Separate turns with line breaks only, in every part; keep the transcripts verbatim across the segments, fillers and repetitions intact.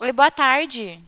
Oi, boa tarde.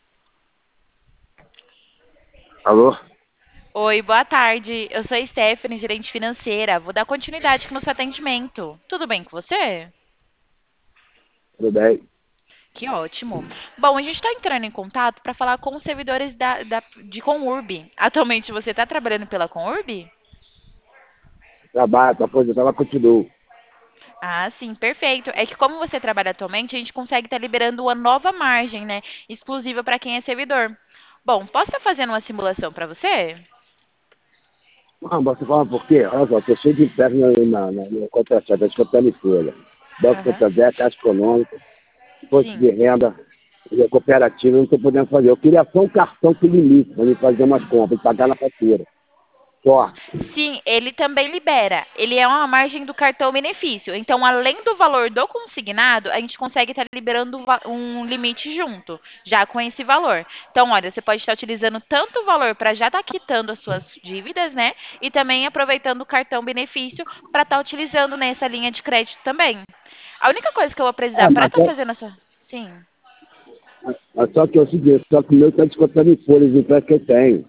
Alô?
Oi, boa tarde. Eu sou a Stephanie, gerente financeira. Vou dar continuidade com o seu atendimento. Tudo bem com você?
Tudo bem?
Que ótimo. Bom, a gente está entrando em contato para falar com os servidores da, da- de Conurb. Atualmente você está trabalhando pela Conurb?
Trabalho, tô aposentado, mas continuo.
Ah, sim, perfeito. É que como você trabalha atualmente, a gente consegue estar liberando uma nova margem, né? Exclusiva para quem é servidor. Bom, posso estar fazendo uma simulação para você?
Não, você fala por quê? Olha só, tô cheio de empréstimo na, na, na, na contratação, tá descontando em folha. Banco
Aham.
Santander, Caixa Econômica, Imposto de
Sim.
Renda, e a cooperativa, eu não tô podendo fazer. Eu queria só um cartão com limite, para me fazer umas compras e pagar na fatura. Só.
Sim, ele também libera. Ele é uma margem do cartão benefício. Então, além do valor do consignado, a gente consegue estar liberando va- um limite junto, já com esse valor. Então, olha, você pode estar utilizando tanto o valor para já estar quitando as suas dívidas, né? E também aproveitando o cartão benefício para estar utilizando nessa linha de crédito também. A única coisa que eu vou
É,
precisar para
mas,
estar
é-
fazendo essa. Sim.
mas só que é o seguinte, só que o meu tá descontando em folha, os empréstimos que eu tenho.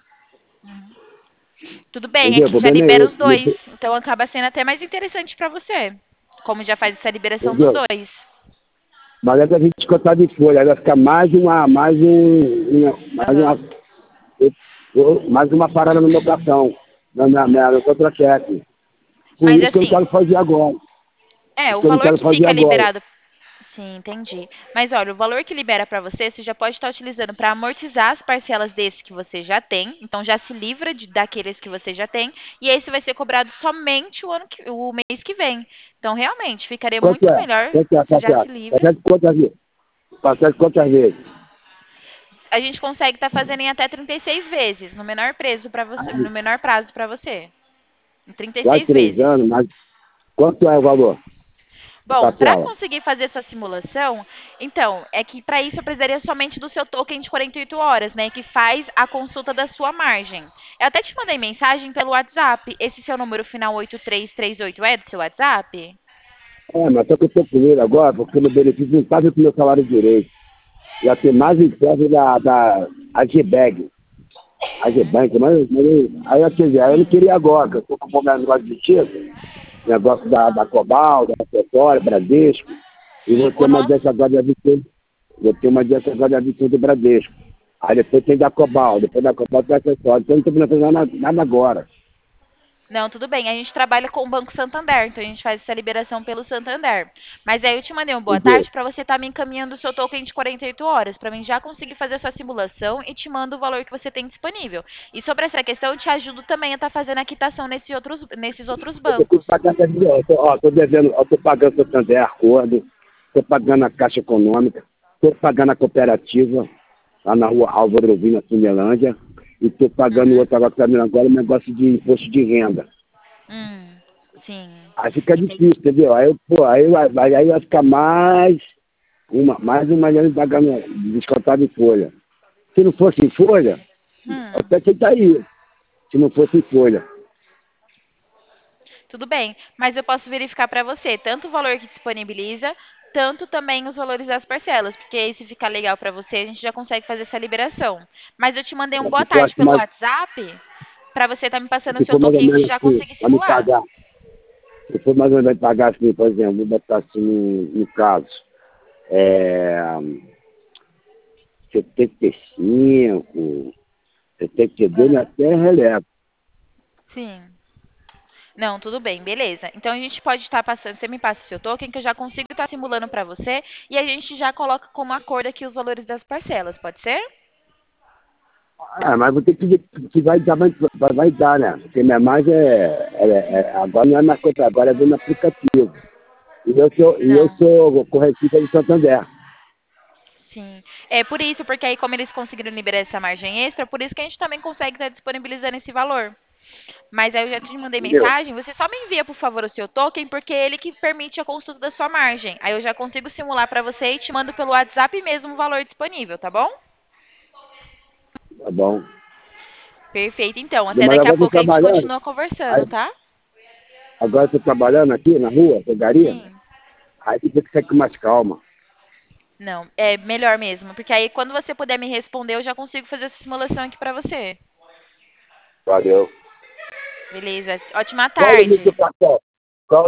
Tudo bem, é
Entendeu? O
que já
problema é
libera os
esse.
dois.
Isso-
Então acaba sendo até mais interessante para você. Como já faz essa liberação dos
Entendeu?
dois.
Mas é que a gente descontar de folha, aí vai ficar mais uma, mais um, uma, mais
Aham.
uma eu- eu- mais uma parada no meu cartão, na minha, minha, no contra-cheque. Por
Mas
isso que eu não
assim,
quero fazer agora. Por
é,
isso
o
que eu não
valor
quero
que
fazer
fica
agora.
liberado. Sim, entendi. Mas olha, o valor que libera para você, você já pode estar utilizando para amortizar as parcelas desse que você já tem. Então já se livra de, daqueles que você já tem. E esse vai ser cobrado somente o ano que, o mês que vem. Então realmente ficaria
Quanto
muito
é?
melhor,
Quanto é,
você já se
Tatiana?
livra.
Parcela de quantas vezes? Parcela de quantas vezes?
A gente consegue estar fazendo em até trinta e seis vezes, no menor preço para você, no menor prazo para você. Em trinta e
Quase
seis
três
vezes.
anos, mas quanto é o valor da
Bom, para
parcela?
conseguir fazer essa simulação, então, é que para isso eu precisaria somente do seu token de quarenta e oito horas, né, que faz a consulta da sua margem. Eu até te mandei mensagem pelo WhatsApp. Esse seu número final oito três três oito é do seu WhatsApp?
É, mas só que eu estou com ele agora, porque meu benefício não está com o meu salário direito. Já tem mais empréstimo da, da Agbeg.
Uhum.
Agebank, mas, mas eu- aí eu, quer dizer, aí eu não
Sim.
queria agora, que eu estou com um negócio de título, negócio da, da Cobal, da Petróleo, Bradesco, e vou
Sim,
ter
o
uma
nosso.
dessa agora de Vicente, vou ter uma dessa agora de Vicente do Bradesco. Aí depois tem da Cobal, depois da Cobal tem acessório. Então eu não estou podendo fazer nada, nada agora.
Não, tudo bem. A gente trabalha com o Banco Santander, então a gente faz essa liberação pelo Santander. Mas aí eu te mandei um boa
Entendeu?
tarde para você estar me encaminhando o seu token de quarenta e oito horas, para mim já conseguir fazer essa simulação e te mando o valor que você tem disponível. E sobre essa questão, eu te ajudo também a estar fazendo a quitação nesses outros, nesses outros
Eu tenho que
bancos.
pagar essa dívida. Eu tô, ó, tô devendo, eu estou pagando o Santander Acordo, estou pagando a Caixa Econômica, estou pagando a cooperativa, lá na rua Álvaro Vina, na Cinelândia, e estou pagando o
Uhum.
outro agora que está vendo agora, um negócio de imposto de renda.
Hum, sim.
Aí fica
Entendi.
difícil, entendeu? Aí, eu, pô, aí, vai, vai- aí vai ficar mais uma, mais uma grande pagando descontado em folha. Se não fosse em folha, eu
Hum.
até aceitaria. Se não fosse em folha.
Tudo bem, mas eu posso verificar para você tanto o valor que disponibiliza, tanto também os valores das parcelas, porque aí se ficar legal para você, a gente já consegue fazer essa liberação. Mas eu te mandei um boa
Se for,
tarde
assim,
pelo
mais,
WhatsApp para você estar me passando o
se
seu
for mais ou
token e
menos
já
assim,
conseguir
para me
simular.
pagar, se for mais ou menos pagar assim, por exemplo, vou botar assim no, no caso, é, setenta e cinco, setenta e dois,
Aham.
até relevo.
Sim. Não, tudo bem, beleza. Então a gente pode estar passando, você me passa o seu token que eu já consigo estar simulando para você e a gente já coloca como acordo aqui os valores das parcelas, pode ser?
É, mas vou ter que ver que vai dar, vai, vai dar, né? Porque minha margem é, é, é- agora não é na conta, agora é no aplicativo. E eu sou, e eu
Não.
sou corretiva de Santander.
Sim. É por isso, porque aí como eles conseguiram liberar essa margem extra, por isso que a gente também consegue estar disponibilizando esse valor. Mas aí eu já te mandei
Entendeu?
mensagem, você só me envia, por favor, o seu token, porque é ele que permite a consulta da sua margem. Aí eu já consigo simular para você e te mando pelo WhatsApp mesmo o valor disponível, tá bom?
Tá bom.
Perfeito, então. Até
Mas
daqui a
agora eu estou
pouco a gente
trabalhando.
continua conversando,
Aí,
tá?
agora eu estou trabalhando aqui na rua, pegaria.
Sim.
Aí tem que ser com mais calma.
Não, é melhor mesmo, porque aí quando você puder me responder, eu já consigo fazer essa simulação aqui pra você.
Valeu.
Beleza? Ótima
Qual é o limite do
tarde.
cartão?